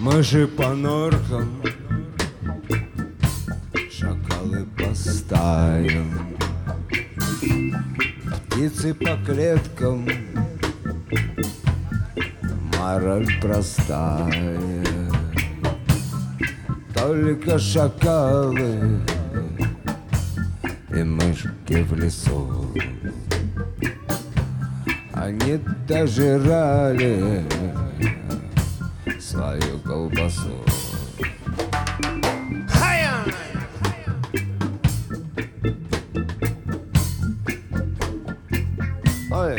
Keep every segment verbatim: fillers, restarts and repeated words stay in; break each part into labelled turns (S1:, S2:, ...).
S1: Мыши по норкам, шакалы по стаям, птицы по клеткам. Мораль простая, только шакалы и мышки в лесу. Они дожирали свою колбасу. Ой.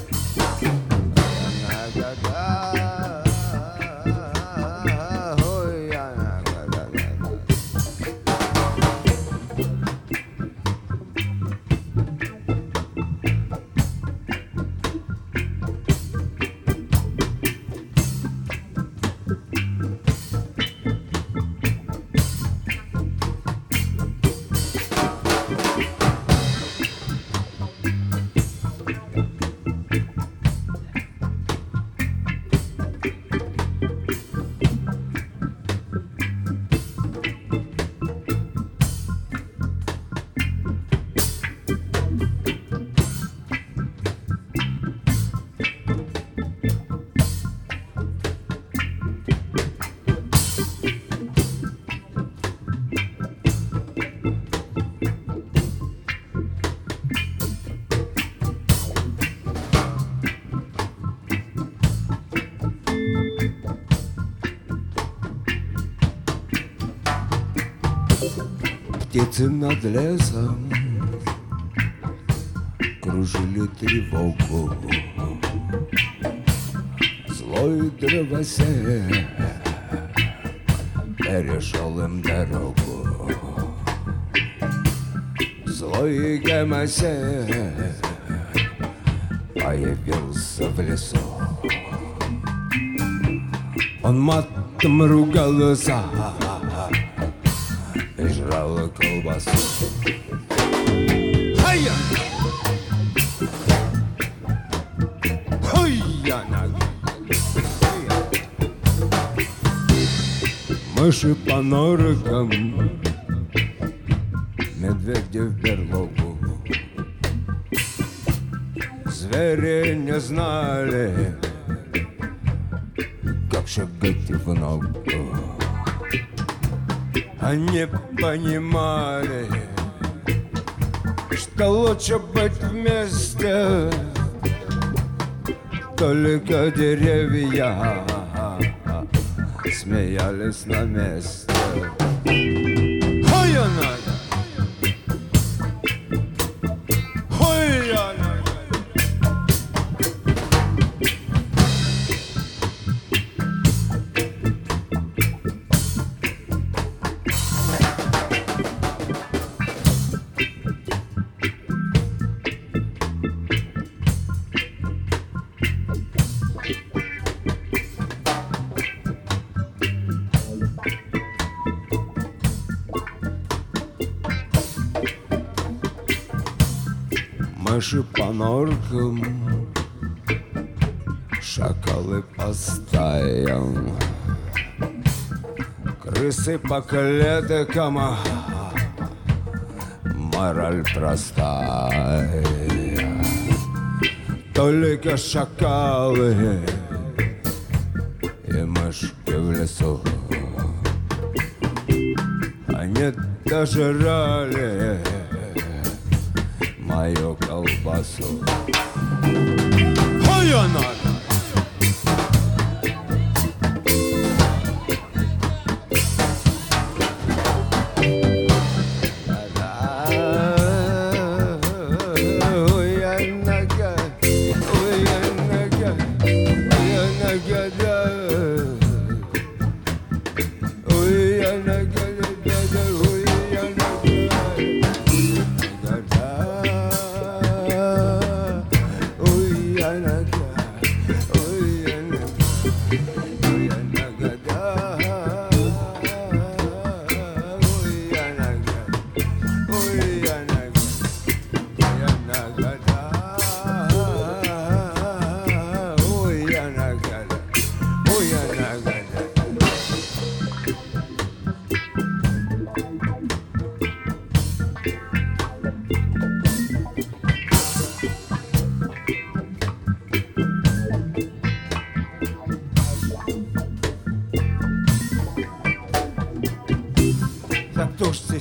S1: Птицы над лесом кружили тревогу. Злой дровосек перешел им дорогу. Злой гомосек появился в лесу. Он матом ругался и жрал колбасу. Ай-я! Ой-я! Мыши по норкам, медведи в берлогу. Звери не знали, как шагать в ногу. Они понимали, что лучше быть вместе. Только деревья смеялись на месте. Ой, она! Ой, она! Мыши по норкам, шакалы по стаям, крысы по клеткам. Мораль простая, только шакалы и мышки в лесу. Они дожирали мою колбасу. Ой, она!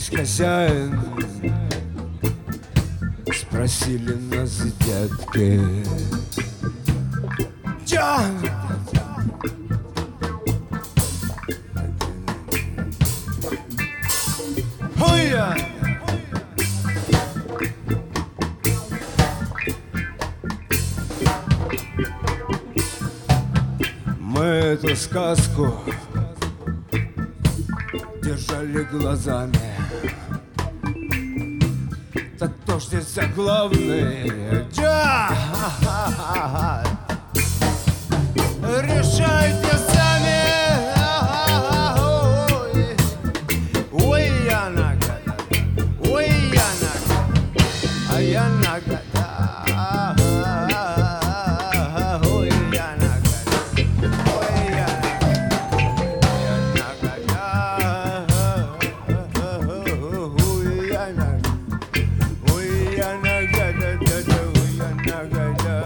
S1: Есть хозяин, спросили нас детки. Джон! Хуя! Мы эту сказку держали глазами. Так кто ж здесь главный? Джа! Решайте сами. Ой, я нагада, ой, я нагада, а я нагада. Ой, я нагада, ой, я нагада, ой, я нагада, ой, я нагада, ой, я нагада.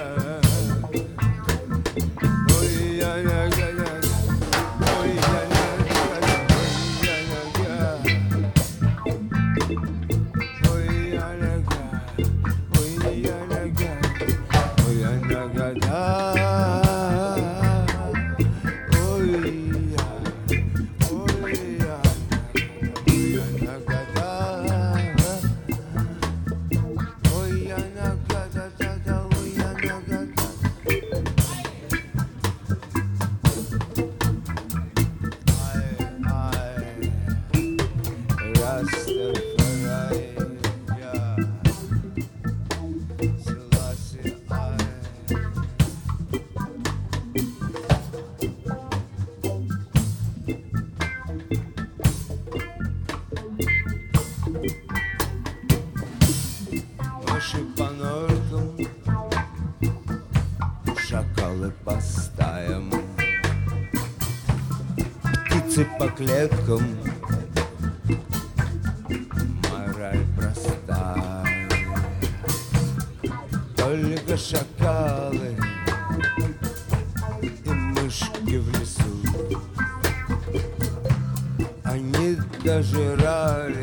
S1: Мыши по норкам, шакалы по стаям, птицы по клеткам. Мораль простая, только шакалы и мышки в лесу. Они дожирали